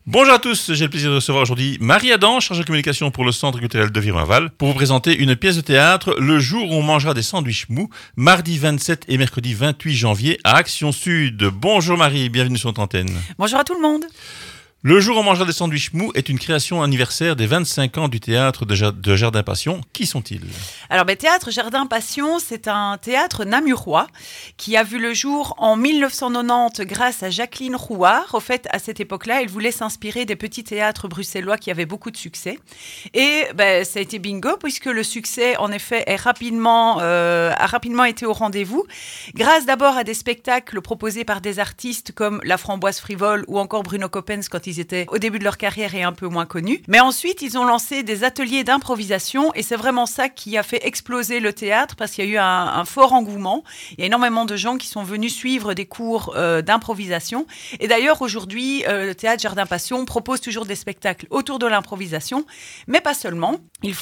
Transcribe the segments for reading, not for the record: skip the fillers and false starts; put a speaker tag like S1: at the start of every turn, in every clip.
S1: Bonjour à tous, j'ai le plaisir de recevoir aujourd'hui Marie Adam, chargée de communication pour le Centre culturel de Viron-Aval, pour vous présenter une pièce de théâtre, Le jour où on mangera des sandwichs mous, mardi 27 et mercredi 28 janvier à Action Sud. Bonjour Marie, bienvenue sur notre antenne.
S2: Bonjour à tout le monde.
S1: Le jour où on mangera des sandwichs mous est une création anniversaire des 25 ans du théâtre de Jardin Passion. Qui sont-ils ?
S2: Alors, Théâtre Jardin Passion, c'est un théâtre namurois qui a vu le jour en 1990 grâce à Jacqueline Rouard. Au fait, à cette époque-là, elle voulait s'inspirer des petits théâtres bruxellois qui avaient beaucoup de succès. Et ça a été bingo puisque le succès, en effet, a rapidement été au rendez-vous. Grâce d'abord à des spectacles proposés par des artistes comme La Framboise Frivole ou encore Bruno Coppens quand ils étaient au début de leur carrière et un peu moins connus. Mais ensuite, ils ont lancé des ateliers d'improvisation et c'est vraiment ça qui a fait exploser le théâtre parce qu'il y a eu un fort engouement. Il y a énormément de gens qui sont venus suivre des cours d'improvisation. Et d'ailleurs, aujourd'hui, le théâtre Jardin Passion propose toujours des spectacles autour de l'improvisation, mais pas seulement.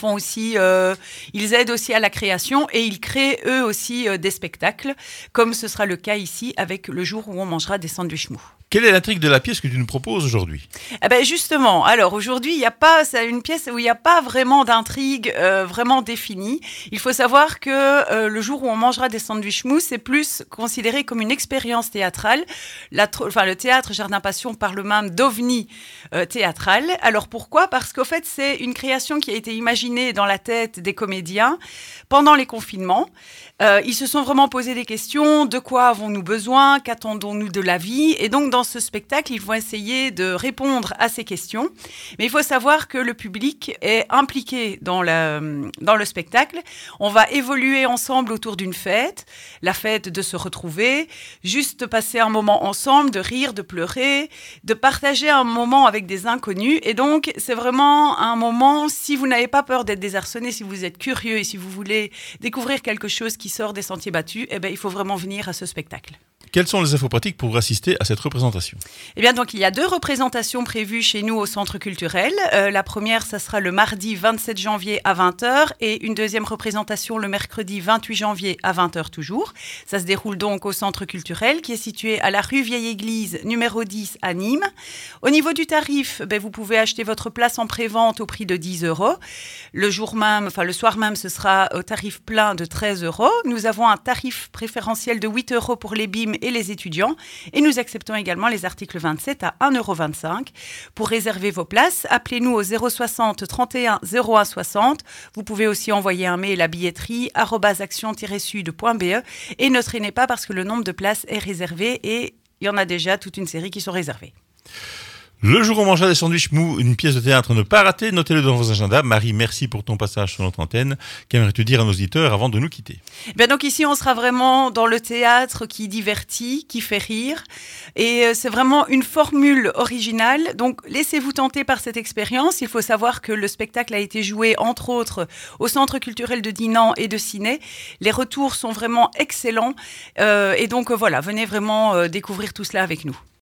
S2: Ils aident aussi à la création et ils créent eux aussi des spectacles, comme ce sera le cas ici avec Le jour où on mangera des sandwichs mous.
S1: Quelle est l'intrigue de la pièce que tu nous proposes aujourd'hui ?
S2: Justement, alors aujourd'hui, c'est une pièce où il n'y a pas vraiment d'intrigue vraiment définie. Il faut savoir que Le jour où on mangera des sandwichs mous, c'est plus considéré comme une expérience théâtrale. Le théâtre Jardin Passion parle même d'ovni théâtral. Alors pourquoi ? Parce qu'au fait, c'est une création qui a été imaginée dans la tête des comédiens pendant les confinements. Ils se sont vraiment posé des questions. De quoi avons-nous besoin ? Qu'attendons-nous de la vie ? Et donc, dans ce spectacle, ils vont essayer de répondre à ces questions. Mais il faut savoir que le public est impliqué dans le spectacle. On va évoluer ensemble autour d'une fête, la fête de se retrouver, juste passer un moment ensemble, de rire, de pleurer, de partager un moment avec des inconnus. Et donc, c'est vraiment un moment, si vous n'avez pas peur d'être désarçonné, si vous êtes curieux et si vous voulez découvrir quelque chose qui sort des sentiers battus, il faut vraiment venir à ce spectacle.
S1: Quelles sont les infos pratiques pour assister à cette représentation ?
S2: Donc, il y a 2 représentations prévues chez nous au Centre culturel. La première, ça sera le mardi 27 janvier à 20h et une deuxième représentation le mercredi 28 janvier à 20h toujours. Ça se déroule donc au Centre culturel qui est situé à la rue Vieille Église, numéro 10 à Nîmes. Au niveau du tarif, vous pouvez acheter votre place en pré-vente au prix de 10 €. Le soir même, ce sera au tarif plein de 13 €. Nous avons un tarif préférentiel de 8 € pour les BIM et les étudiants. Et nous acceptons également les articles 27 à 1,25 €. Pour réserver vos places, appelez-nous au 060 31 01 60. Vous pouvez aussi envoyer un mail à billetterie@action-sud.be et ne traînez pas parce que le nombre de places est réservé et il y en a déjà toute une série qui sont réservées.
S1: Le jour où on mangera des sandwichs mous, une pièce de théâtre à ne pas rater, notez-le dans vos agendas. Marie, merci pour ton passage sur notre antenne. Qu'aimerais-tu dire à nos auditeurs avant de nous quitter ?
S2: Donc ici, on sera vraiment dans le théâtre qui divertit, qui fait rire. Et c'est vraiment une formule originale. Donc laissez-vous tenter par cette expérience. Il faut savoir que le spectacle a été joué, entre autres, au Centre culturel de Dinan et de Ciney. Les retours sont vraiment excellents. Venez vraiment découvrir tout cela avec nous.